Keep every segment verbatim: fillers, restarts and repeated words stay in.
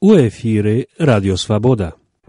У эфіры Радіо Свабода.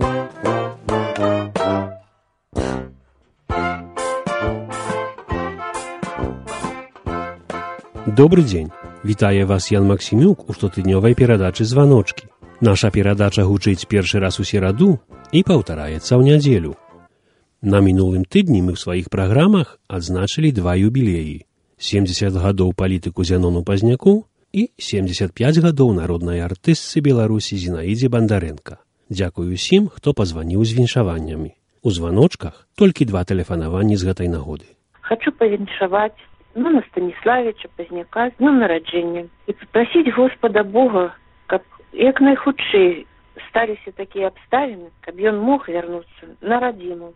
Добры дзень! Вітае вас Ян Максімюк у штотыднёвай перадачы «Званочкі». Наша перадача гучыць першы раз у сераду і паўтараецца ў нядзелю. На мінулым тыдні мы ў сваіх праграмах адзначылі два юбілеі. семдзесят гадоў палітыку Зянону Пазняку і семдзесят пяць гадоў народнай артыстцы Беларусі Зінаідзе Бандарэнка. Дзякую усім, хто пазваніў з віншаваннямі. У званочках толькі два тэлефанаванні з гэтай нагоды. Хочу павіншаваць Зяна Станіславіча Пазняка з днём нараджэння і папрасіць Господа Бога, каб як найхутчэй сталіся такія абставіны, каб ён мог вярнуцца на радзіму.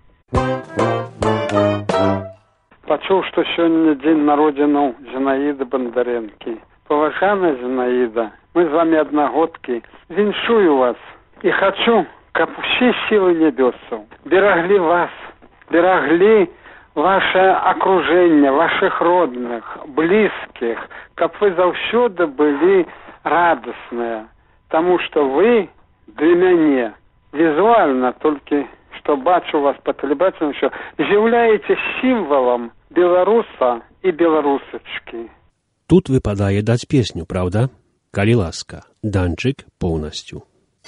Пачуў, што сёння дзень народзінаў Зінаіды Бандарэнкі. Паважаная Зінаіда, мы з вами аднагодкі. Віншую вас і хачу, каб усе сілы нябёсаў бераглі вас, бераглі ваше акружэнне, ваших родных, блізкіх, каб вы заўсёды былі радасныя, таму што вы для мяне візуальна толькі што бачу вас па тэлебачанню, що з'яўляеце сімвалам беларуса і беларусачкі. Тут выпадае даць песню, правда? Калі ласка, Данчык поўнасцю.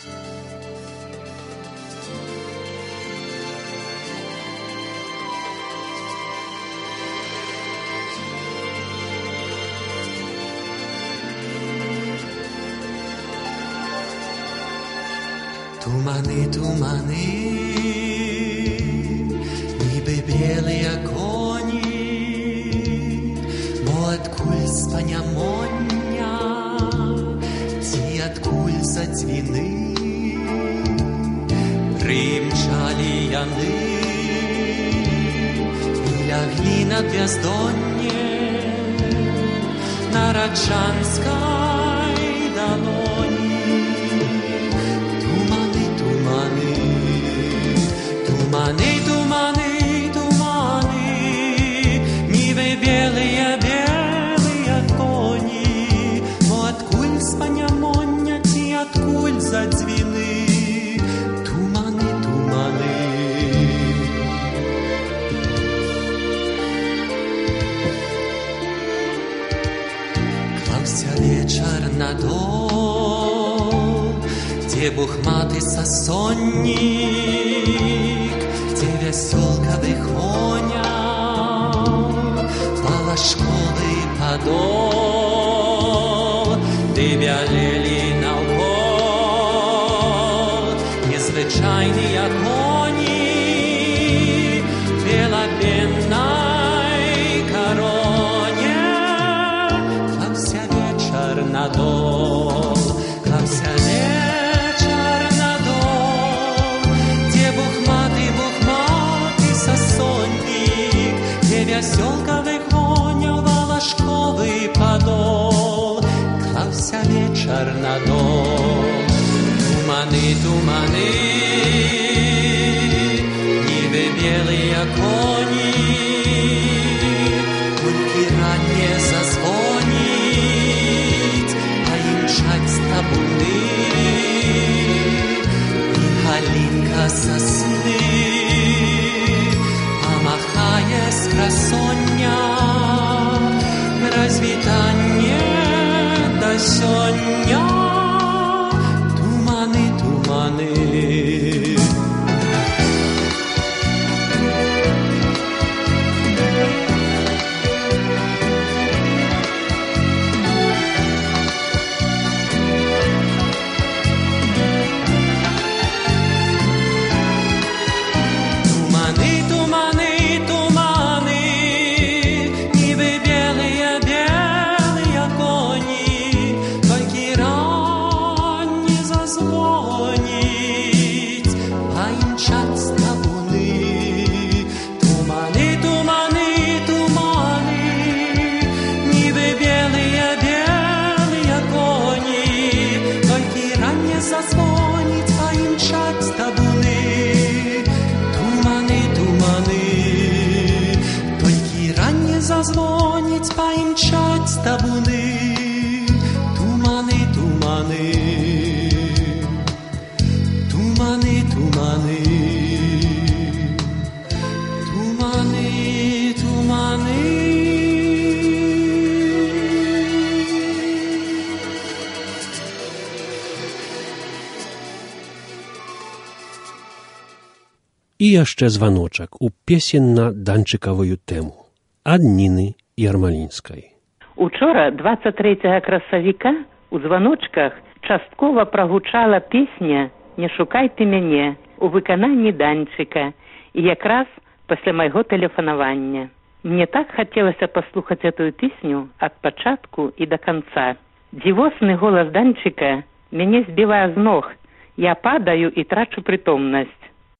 Туманы, туманы, нібы белыя коні, мо адкуль спанямоння, ці адкуль за дзвіны прымчалі яны і ляглі на бяздонне нараджанскай далоні. Туманы, туманы, туманы, нівы белыя, белыя коні, мо адкуль спанямоння, ці адкуль за дзвіны. Туманы, туманы. Клаўся вечар на дом, дзе бухматы сасоннік, дзе вясёлкавы коняў клала школы падол, ды бялелі наўкол незвычайныя коні белабеннай кароне. Клаўся вечар на дом, клаўся вечар на дом, дзе бухматы, бухматы сасоннік, дзе вясёлкавы коняў валашковы падол. Клаўся вечар на дом. Туманы, туманы, нібы белыя коні, толькі ранне зазвоніць, а імчаць табуны, і галінка сасны памахае з прасоння. Развітанне да сёння. Туманы, туманы. Зазвонить, поимчать табуны, туманы, туманы. І яшчэ званочак у песенна-данчыкавую тэму ад Ніны Ярмалінскай. Учора, двадцать третьего красавіка, у званочках часткова прагучала песня «Не шукай ты мяне» у выкананні Данчыка, і якраз пасля майго тэлефанавання. Мне так хацелася паслухаць эту песню ад пачатку і да канца. Дзівосны голас Данчыка мяне збівае з ног. Я падаю і трачу прытомнасць.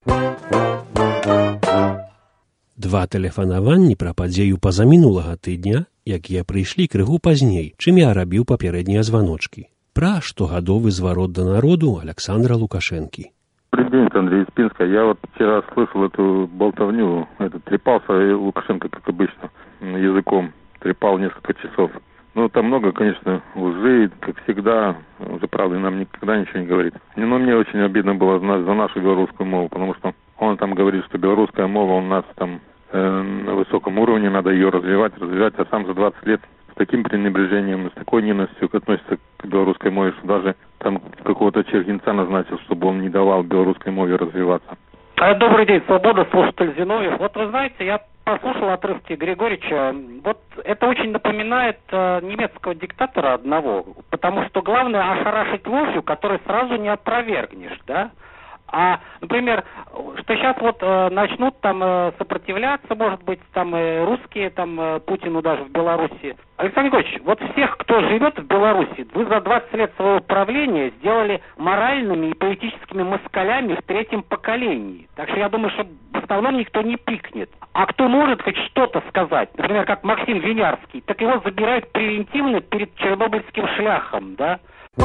Два тэлефанаванні пра падзею пазамінулага тыдня, якія прыйшлі крыху пазней, чым я рабіў папярэднія званочкі. Пра штогадовы зварот да народу Александра Лукашэнкі. Президент Андрей Спинска, я вот вчера слышал эту болтовню, этот, трепался Лукашенко, как обычно, языком, трепал несколько часов. Ну, там много, конечно, лжи, как всегда, за правду нам никогда ничего не говорит. Но мне очень обидно было за нашу белорусскую мову, потому что он там говорит, что белорусская мова у нас там э, на высоком уровне, надо ее развивать, развивать, а сам за двадцать лет с таким пренебрежением, с такой ненавистью относится к белорусской мове, что даже там какого-то чергинца назначил, чтобы он не давал белорусской мове развиваться. Добрый день, свобода, слушатель Зиновьев. Вот вы знаете, я послушал отрывки Григорьевича. Вот это очень напоминает э, немецкого диктатора одного, потому что главное ошарашить ложью, которую сразу не опровергнешь, да? А, например, что сейчас вот э, начнут там э, сопротивляться, может быть, там э, русские, там э, Путину даже в Беларуси. Александр Григорьевич, вот всех, кто живет в Беларуси, вы за двадцать лет своего правления сделали моральными и политическими москалями в третьем поколении. Так что я думаю, что в основном никто не пикнет. А кто может хоть что-то сказать, например, как Максим Винярский, так его забирают превентивно перед чернобыльским шляхом, да?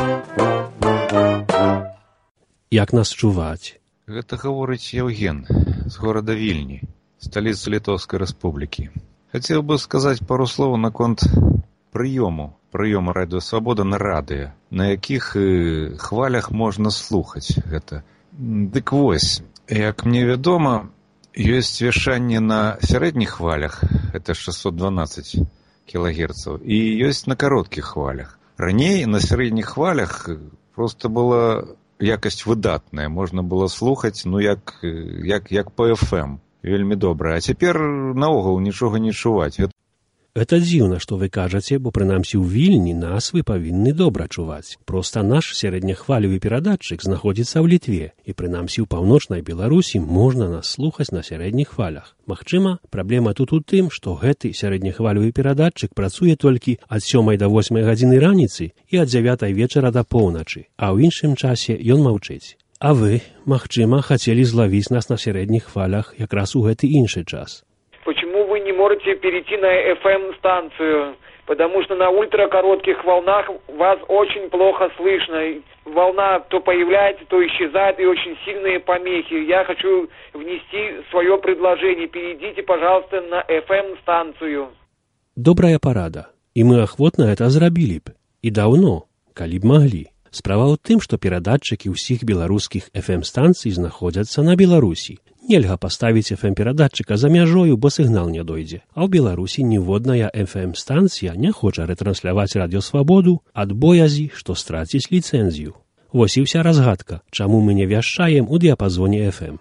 Як нас чуваць? Гэта гаворыць Евген з горада Вільні, сталіцы Літоўскай рэспублікі. Хацеў бы сказаць пару слоў наконт прыёму, прыёму радыё Свабода на радыё, на якіх э, хвалях можна слухаць гэта. Дык вось, як мне вядома, ёсць вяшанне на сярэдніх хвалях, гэта шэсцьсот дванаццаць кілагерцаў, і ёсць на кароткіх хвалях. Раней на сярэдніх хвалях проста была якасць выдатная, можна было слухаць, ну, як, як, як па эф эм, вельмі добра. А цяпер наогул нічога не чуваць. Гэта дзіўна, што вы кажаце, бо прынамсі ў Вільні нас вы павінны добра чуваць. Проста наш сярэднехвалевы перадатчык знаходзіцца ў Літве, і прынамсі ў паўночнай Беларусі можна нас слухаць на сярэдніх хвалях. Магчыма, праблема тут у тым, што гэты сярэднехвалевы перадатчык працуе толькі ад сёмай да восьмай гадзіны раніцы і ад дзявятай вечара да поўначы, а ў іншым часе ён маўчыць. А вы, магчыма, хацелі злавіць нас на сярэдніх хвалях якраз у гэты іншы час. Почему вы не можете перейти на эф эм-станцию? Потому что на ультракоротких волнах вас очень плохо слышно. Волна то появляется, то исчезает, и очень сильные помехи. Я хочу внести свое предложение. Перейдите, пожалуйста, на эф эм-станцию. Добрая парада. І мы ахвотна это зрабілі б. І даўно, калі б маглі. Справа ў тым, што перадатчыкі ўсіх беларускіх эф эм-станцый знаходзяцца на Беларусі. Нельга паставіць эф эм-перадатчыка за мяжою, бо сігнал не дойдзе. А ў Беларусі ніводная эф эм-станцыя не хоча рэтрансляваць радыёсвабоду ад боязі, што страціць ліцэнзію. Вось і ўся разгадка, чаму мы не вяшчаем у дыяпазоне эф эм.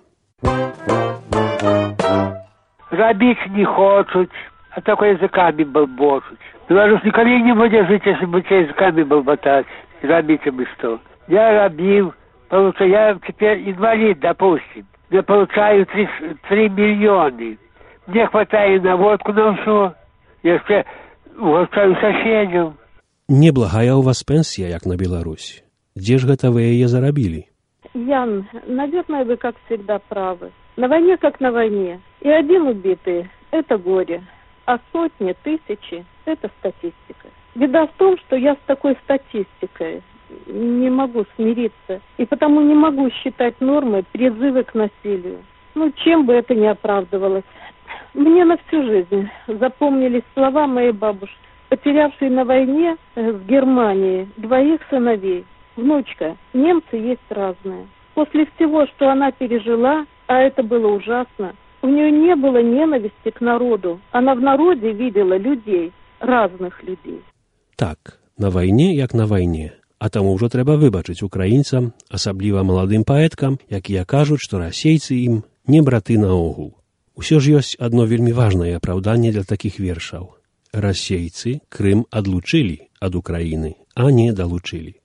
Рабіць не хочуць, а только языками балбочуць. Беларус никогда не будет жить, если бы языками балботать. Рабіць бы что. Я рабіў, получаю, я теперь инвалид, допустим. Я получаю три миллиона. Мне хватает на водку, на все. Я еще угощаю соседям. Неблагая у вас пенсия, як на Беларусь. Где ж гэта вы яе зарабілі? Ян, наверное, вы, как всегда, правы. На войне, как на войне. И один убитый – это горе. А сотни, тысячи – это статистика. Беда в том, что я с такой статистикой не могу смириться, и потому не могу считать нормой призывы к насилию. Ну, чем бы это ни оправдывалось. Мне на всю жизнь запомнились слова моей бабушки, потерявшей на войне в Германии двоих сыновей. Внучка, немцы есть разные. После всего, что она пережила, а это было ужасно, у нее не было ненависти к народу. Она в народе видела людей, разных людей. Так, на вайне як на вайне. А таму ўжо трэба выбачыць украінцам, асабліва маладым паэткам, якія кажуць, што расейцы ім не браты наогул. Усё ж ёсць адно вельмі важнае апраўданне для такіх вершаў. Расейцы Крым адлучылі ад Украіны, а не далучылі.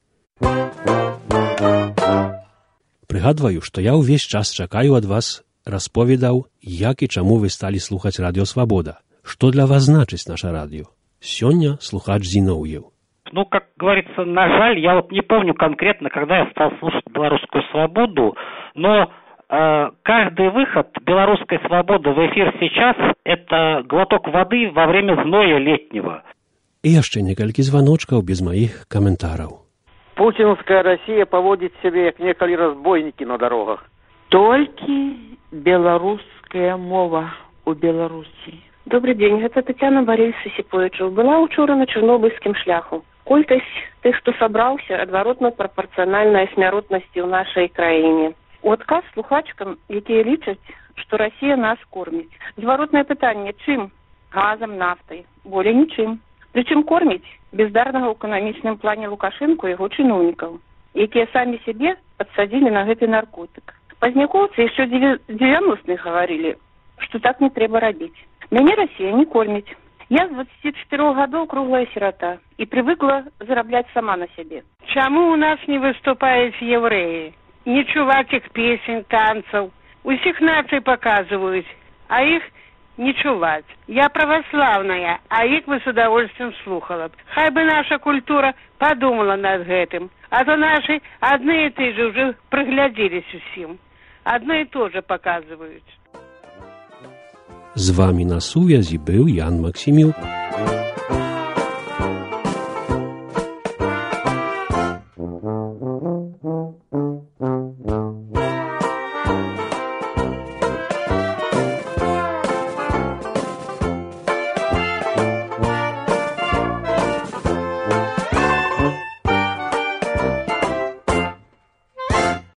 Прыгадваю, што я ўвесь час чакаю ад вас расповедаў, як і чаму вы сталі слухаць радыё «Свабода». Што для вас значыць наша радыё? Сёння слухач Зіноўеў. Ну, как говорится, на жаль, я вот не помню конкретно, когда я стал слушать «Белорусскую свободу», но э, каждый выход «Белорусской свободы» в эфир сейчас – это глоток воды во время зноя летнего. І яшчэ некалькі званочкаў без маіх каментараў. Путинская Россия поводит себя, как неколи разбойники на дорогах. Толькі беларуская мова у Беларусі. Добрый день, гэта Тетяна Борис Исиповичев. Была учора на Чорнобыльскім шляху. Колькасць тых, хто сабраўся, адваротна прапарцыянальная смяротнасці ў нашай краіне. У адказ слухачкам, якія лічаць, што Расія нас корміць. Зваротнае пытанне, чым? Газам, нафтай. Болей нічым. Прычым корміць бездарнага ў эканамічным плане Лукашэнку і яго чыноўнікаў, якія самі сябе падсадзілі на гэты наркотык. Пазнякоўцы яшчэ дзевяностых гаварылі, што так не трэба рабіць. Мяне Расія не корміць. Я з двадцати четырёх гадоў круглая сирота і прывыкла зарабляць сама на сябе. Чаму у нас не выступаюць евреі? Не чуваць іх песень, танцаў. Усіх нацый паказваюць, а іх не чуваць. Я праваслаўная, а іх бы с удовольствием слухала б. Хай бы наша культура подумала над гэтым. А то наши одни и те же уже приглядзелись усім. Одно и то же показывают. З вами на сувязі быў Ян Максімюк.